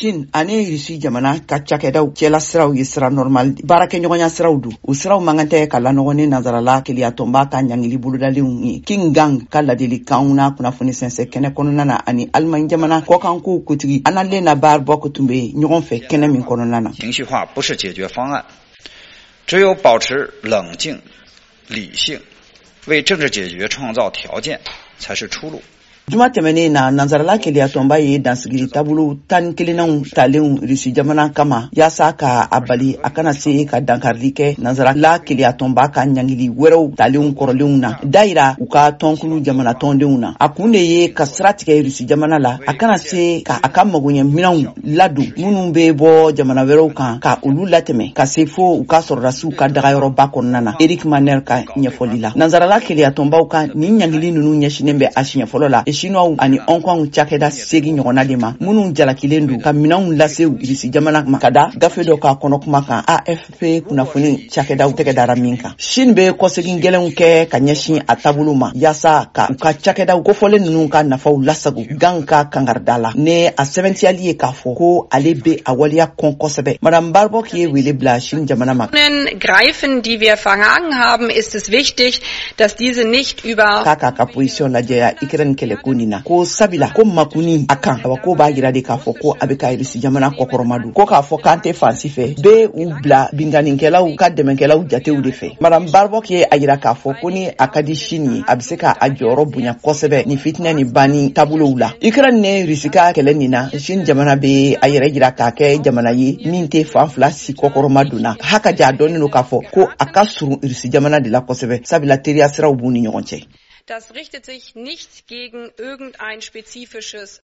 Shin ane Rusi jamana ka cakɛdaw cɛla siraw ye sira normal baarakɛɲɔgɔnya siraw do u siraw man kan tɛ ka lanɔgɔni nazarala keliyatonba ka ɲangili bolodalenw ye King Gang ka ladilikanw na kunnafoni sɛnsɛ kɛnɛ kɔnɔna na ani Allemagne jamana kɔkanko kutigi Annalena Baerbock tun bɛ ɲɔgɔn fɛ kɛnɛ min kɔnɔna na. 情绪化不是解决方案，只有保持冷静、理性，为政治解决创造条件才是出路。 Juma tɛmɛnen na nanzarala keliyatonba ye dansigili taabolo 11 talenw Rusi jamana kama yaasa ka a bali a kana se ka dankarili kɛ nanzarala keliyatonba ka ɲangili wɛrɛw talenw kɔrɔlenw na dayira u ka tɔnkulu jamana tɔndenw na a kun de ye ka sira tigɛ Rusi jamana la a kana se ka a ka magoɲɛminɛnw ladon minnu bɛ bɔ jamana wɛrɛw kan ka olu latɛmɛ ka se fo u ka sɔrɔdasiw ka dagayɔrɔba kɔnɔna na Eric Maner ka ɲɛfɔli la nanzarala keliyatonbaw ka nin ɲangili ninnu ɲɛsinen bɛ a siɲɛ fɔlɔ la Chinois ani Hong Kong cakɛda segi ɲɔgɔnna de ma minnu jalakilen don ka minɛnw lase Rusi jamana ma ka da gafe dɔ ka kɔnɔ kuma kan AFP kunnafoni cakɛdaw tɛgɛdara min kan Chine bɛ kɔsegin gɛlɛnw kɛ ka ɲɛsin a taabolo ma yaasa ka u ka cakɛdaw kofɔlen ninnu ka nafaw lasago Gang ka kangarida la ne a sɛbɛntiyali ye k'a fɔ ko ale bɛ a waliya kɔn kosɛbɛ Madame Baerbock ye wele bila Chine jamana ma greifen die wir verhangen haben ist es wichtig dass diese nicht über ka position lajɛya Ukraine kɛlɛko nin na ko sabila ko makuni akan aba ko b'a yira de k'a fɔ ko a bɛ ka Rusi jamana kɔkɔrɔmadu ko k'a fɔ k'an tɛ fansi fɛ bɛ u bila binganikɛlaw ka dɛmɛkɛlaw jatew de fɛ Madame Baerbock ye a yira k'a fɔ ko ni a ka di Chine ye a bɛ se ka a jɔyɔrɔ bonya kosɛbɛ ni fitinɛ ni banni taabolow la Ukraine ne Rusi ka kɛlɛ nin na Chine jamana bɛ a yɛrɛ yira k'a kɛ jamana ye min tɛ fan fila si kɔkɔrɔmadu na hakaja a dɔnnen don k'a fɔ ko a ka surun Rusi jamana de la kosɛbɛ sabila teriya siraw b'u ni ɲɔgɔn cɛ. Das richtet sich nicht gegen irgendein spezifisches